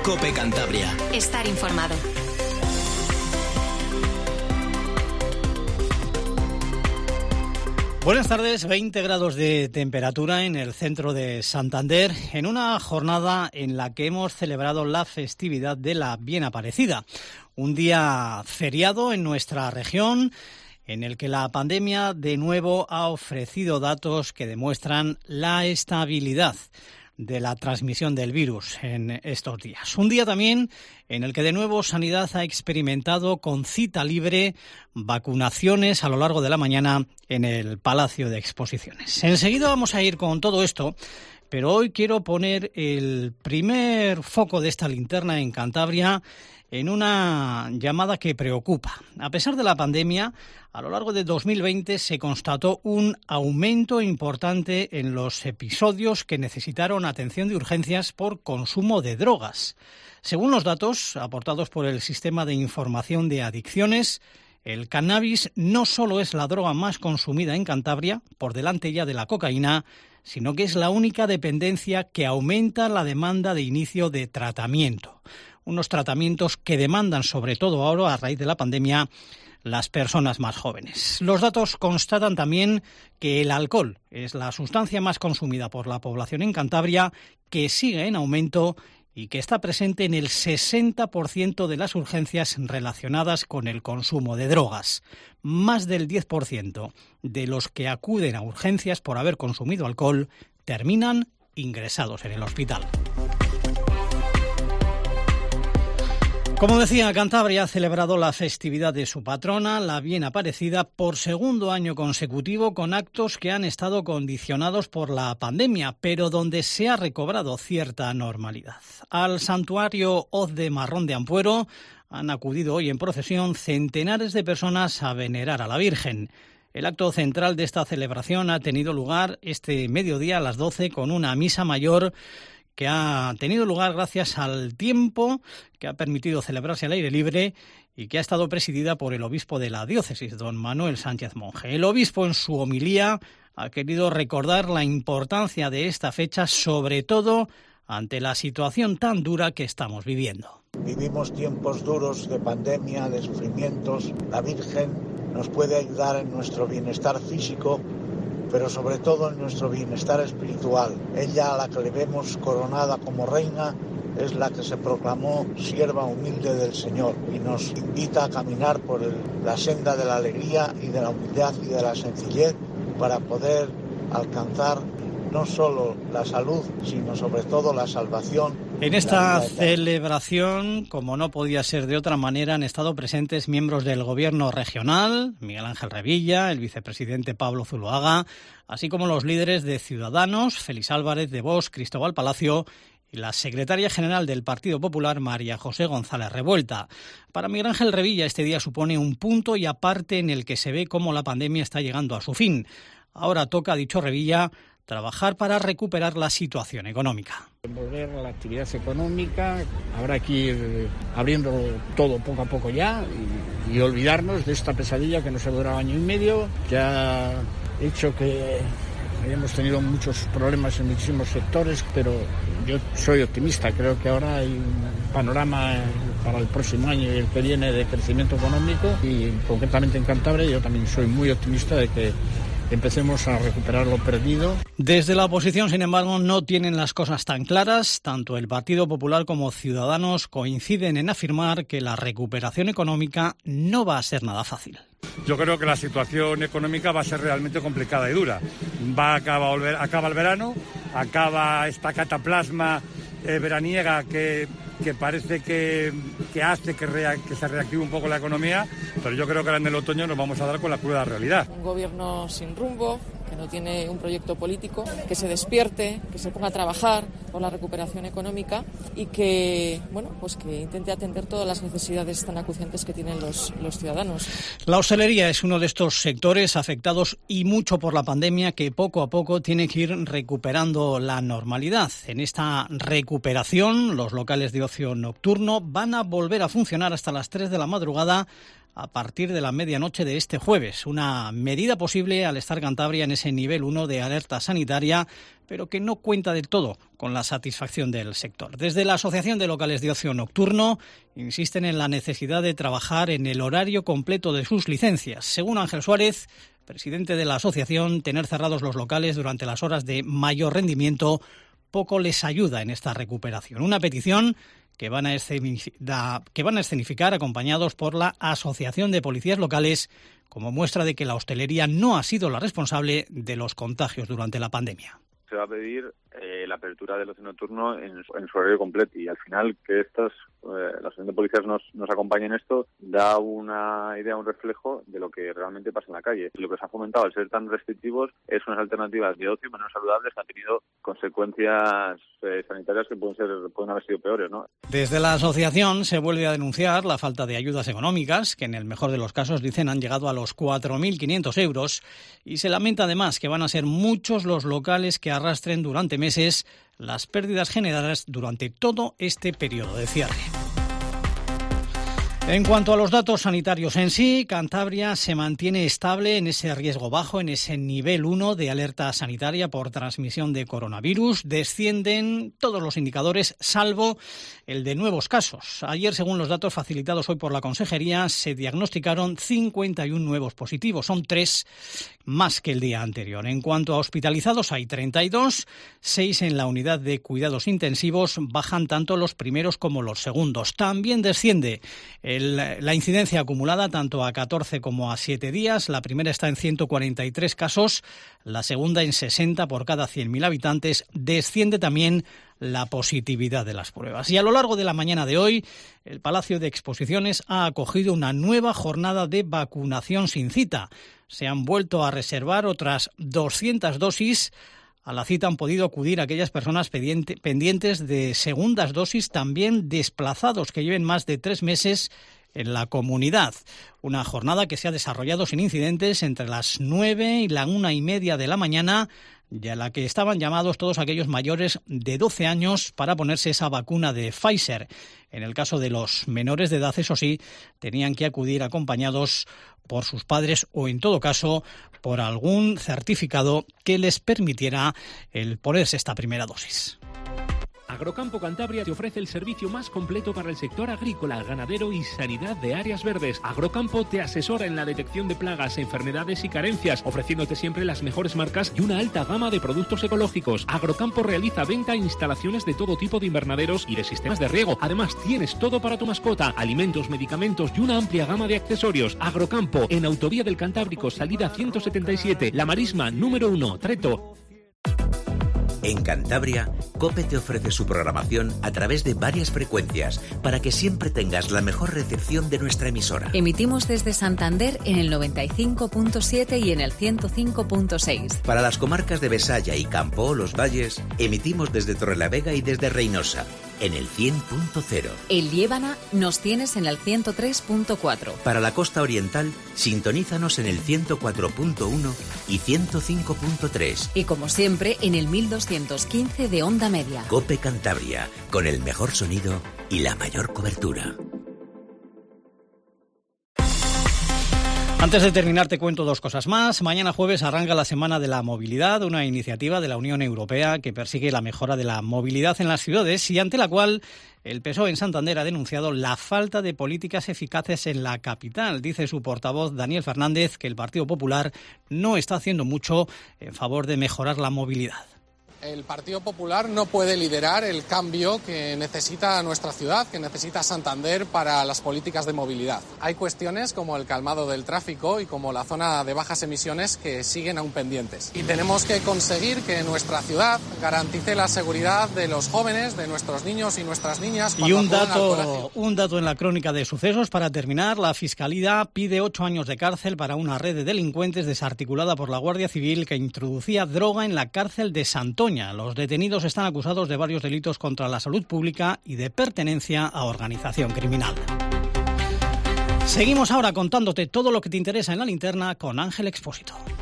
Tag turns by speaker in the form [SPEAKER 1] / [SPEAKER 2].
[SPEAKER 1] COPE Cantabria.
[SPEAKER 2] Estar informado.
[SPEAKER 3] Buenas tardes, 20 grados de temperatura en el centro de Santander, en una jornada en la que hemos celebrado la festividad de la Bien Aparecida, un día feriado en nuestra región, en el que la pandemia de nuevo ha ofrecido datos que demuestran la estabilidad de la transmisión del virus en estos días. Un día también en el que de nuevo Sanidad ha experimentado con cita libre vacunaciones a lo largo de la mañana en el Palacio de Exposiciones. Enseguida vamos a ir con todo esto, pero hoy quiero poner el primer foco de esta linterna en Cantabria en una llamada que preocupa. A pesar de la pandemia, a lo largo de 2020 se constató un aumento importante en los episodios que necesitaron atención de urgencias por consumo de drogas. Según los datos aportados por el Sistema de Información de Adicciones, el cannabis no solo es la droga más consumida en Cantabria, por delante ya de la cocaína, sino que es la única dependencia que aumenta la demanda de inicio de tratamiento. Unos tratamientos que demandan, sobre todo ahora a raíz de la pandemia, las personas más jóvenes. Los datos constatan también que el alcohol es la sustancia más consumida por la población en Cantabria, que sigue en aumento y que está presente en el 60% de las urgencias relacionadas con el consumo de drogas. Más del 10% de los que acuden a urgencias por haber consumido alcohol terminan ingresados en el hospital. Como decía, Cantabria ha celebrado la festividad de su patrona, la Bien Aparecida, por segundo año consecutivo, con actos que han estado condicionados por la pandemia, pero donde se ha recobrado cierta normalidad. Al santuario Hoz de Marrón de Ampuero han acudido hoy en procesión centenares de personas a venerar a la Virgen. El acto central de esta celebración ha tenido lugar este mediodía a las 12 con una misa mayor que ha tenido lugar gracias al tiempo que ha permitido celebrarse al aire libre y que ha estado presidida por el obispo de la diócesis, don Manuel Sánchez Monje. El obispo, en su homilía, ha querido recordar la importancia de esta fecha, sobre todo ante la situación tan dura que estamos viviendo.
[SPEAKER 4] Vivimos tiempos duros de pandemia, de sufrimientos. La Virgen nos puede ayudar en nuestro bienestar físico, pero sobre todo en nuestro bienestar espiritual. Ella, a la que le vemos coronada como reina, es la que se proclamó sierva humilde del Señor y nos invita a caminar por la senda de la alegría y de la humildad y de la sencillez para poder alcanzar no solo la salud, sino sobre todo la salvación.
[SPEAKER 3] En esta celebración, como no podía ser de otra manera, han estado presentes miembros del Gobierno regional, Miguel Ángel Revilla, el vicepresidente Pablo Zuloaga, así como los líderes de Ciudadanos, Félix Álvarez, de Vox, Cristóbal Palacio, y la secretaria general del Partido Popular, María José González Revuelta. Para Miguel Ángel Revilla, este día supone un punto y aparte en el que se ve cómo la pandemia está llegando a su fin. Ahora toca, ha dicho Revilla, trabajar para recuperar la situación económica.
[SPEAKER 5] Volver a la actividad económica, habrá que ir abriendo todo poco a poco ya y olvidarnos de esta pesadilla que nos ha durado año y medio, que ha hecho que hayamos tenido muchos problemas en muchísimos sectores, pero yo soy optimista, creo que ahora hay un panorama para el próximo año y el que viene de crecimiento económico y concretamente en Cantabria yo también soy muy optimista de que empecemos a recuperar lo perdido.
[SPEAKER 3] Desde la oposición, sin embargo, no tienen las cosas tan claras. Tanto el Partido Popular como Ciudadanos coinciden en afirmar que la recuperación económica no va a ser nada fácil.
[SPEAKER 6] Yo creo que la situación económica va a ser realmente complicada y dura. Acaba el verano, acaba esta cataplasma veraniega que parece que hace que se reactive un poco la economía, pero yo creo que ahora en el otoño nos vamos a dar con la cruda realidad.
[SPEAKER 7] Un gobierno sin rumbo, que no tiene un proyecto político, que se despierte, que se ponga a trabajar por la recuperación económica y que, que intente atender todas las necesidades tan acuciantes que tienen los ciudadanos.
[SPEAKER 3] La hostelería es uno de estos sectores afectados y mucho por la pandemia que poco a poco tiene que ir recuperando la normalidad. En esta recuperación, los locales de ocio nocturno van a volver a funcionar hasta las 3 de la madrugada a partir de la medianoche de este jueves. Una medida posible al estar Cantabria en ese nivel 1 de alerta sanitaria, pero que no cuenta del todo con la satisfacción del sector. Desde la Asociación de Locales de Ocio Nocturno insisten en la necesidad de trabajar en el horario completo de sus licencias. Según Ángel Suárez, presidente de la asociación, tener cerrados los locales durante las horas de mayor rendimiento poco les ayuda en esta recuperación. Una petición que van a escenificar acompañados por la Asociación de Policías Locales como muestra de que la hostelería no ha sido la responsable de los contagios durante la pandemia.
[SPEAKER 1] Se va a pedir la apertura del ocio nocturno en su horario completo y al final que la Asociación de Policías nos acompañe en esto da una idea, un reflejo de lo que realmente pasa en la calle. Lo que se ha fomentado al ser tan restrictivos es unas alternativas de ocio menos saludables que han tenido consecuencias sanitarias que pueden haber sido peores, ¿no?
[SPEAKER 3] Desde la asociación se vuelve a denunciar la falta de ayudas económicas, que en el mejor de los casos dicen han llegado a los 4.500 euros, y se lamenta además que van a ser muchos los locales que arrastren durante meses las pérdidas generadas durante todo este periodo de cierre. En cuanto a los datos sanitarios en sí, Cantabria se mantiene estable en ese riesgo bajo, en ese nivel 1 de alerta sanitaria por transmisión de coronavirus. Descienden todos los indicadores, salvo el de nuevos casos. Ayer, según los datos facilitados hoy por la Consejería, se diagnosticaron 51 nuevos positivos. Son 3 más que el día anterior. En cuanto a hospitalizados, hay 32, 6 en la unidad de cuidados intensivos. Bajan tanto los primeros como los segundos. También desciende la incidencia acumulada tanto a 14 como a 7 días. La primera está en 143 casos, la segunda en 60 por cada 100.000 habitantes. Desciende también la positividad de las pruebas. Y a lo largo de la mañana de hoy, el Palacio de Exposiciones ha acogido una nueva jornada de vacunación sin cita. Se han vuelto a reservar otras 200 dosis. A la cita han podido acudir aquellas personas pendientes de segundas dosis, también desplazados que lleven más de 3 meses en la comunidad. Una jornada que se ha desarrollado sin incidentes entre las 9 y la 1:30 de la mañana, y a la que estaban llamados todos aquellos mayores de 12 años para ponerse esa vacuna de Pfizer. En el caso de los menores de edad, eso sí, tenían que acudir acompañados por sus padres o, en todo caso, por algún certificado que les permitiera el ponerse esta primera dosis.
[SPEAKER 2] Agrocampo Cantabria te ofrece el servicio más completo para el sector agrícola, ganadero y sanidad de áreas verdes. Agrocampo te asesora en la detección de plagas, enfermedades y carencias, ofreciéndote siempre las mejores marcas y una alta gama de productos ecológicos. Agrocampo realiza venta e instalaciones de todo tipo de invernaderos y de sistemas de riego. Además, tienes todo para tu mascota, alimentos, medicamentos y una amplia gama de accesorios. Agrocampo, en Autovía del Cantábrico, salida 177, La Marisma, número 1, Treto.
[SPEAKER 8] En Cantabria, COPE te ofrece su programación a través de varias frecuencias para que siempre tengas la mejor recepción de nuestra emisora.
[SPEAKER 9] Emitimos desde Santander en el 95.7 y en el 105.6.
[SPEAKER 8] Para las comarcas de Besaya y Campo, Los Valles, emitimos desde Torrelavega y desde Reynosa en el 100.0.
[SPEAKER 9] En Liébana nos tienes en el 103.4.
[SPEAKER 8] Para la costa oriental, sintonízanos en el 104.1 y 105.3.
[SPEAKER 9] Y como siempre, en el 1215 de onda media.
[SPEAKER 8] COPE Cantabria, con el mejor sonido y la mayor cobertura.
[SPEAKER 3] Antes de terminar te cuento 2 cosas más. Mañana jueves arranca la Semana de la Movilidad, una iniciativa de la Unión Europea que persigue la mejora de la movilidad en las ciudades y ante la cual el PSOE en Santander ha denunciado la falta de políticas eficaces en la capital. Dice su portavoz Daniel Fernández que el Partido Popular no está haciendo mucho en favor de mejorar la movilidad.
[SPEAKER 10] El Partido Popular no puede liderar el cambio que necesita nuestra ciudad, que necesita Santander para las políticas de movilidad. Hay cuestiones como el calmado del tráfico y como la zona de bajas emisiones que siguen aún pendientes. Y tenemos que conseguir que nuestra ciudad garantice la seguridad de los jóvenes, de nuestros niños y nuestras niñas.
[SPEAKER 3] Y un dato en la crónica de sucesos para terminar. La Fiscalía pide 8 años de cárcel para una red de delincuentes desarticulada por la Guardia Civil que introducía droga en la cárcel de Santoña. Los detenidos están acusados de varios delitos contra la salud pública y de pertenencia a organización criminal. Seguimos ahora contándote todo lo que te interesa en la linterna con Ángel Expósito.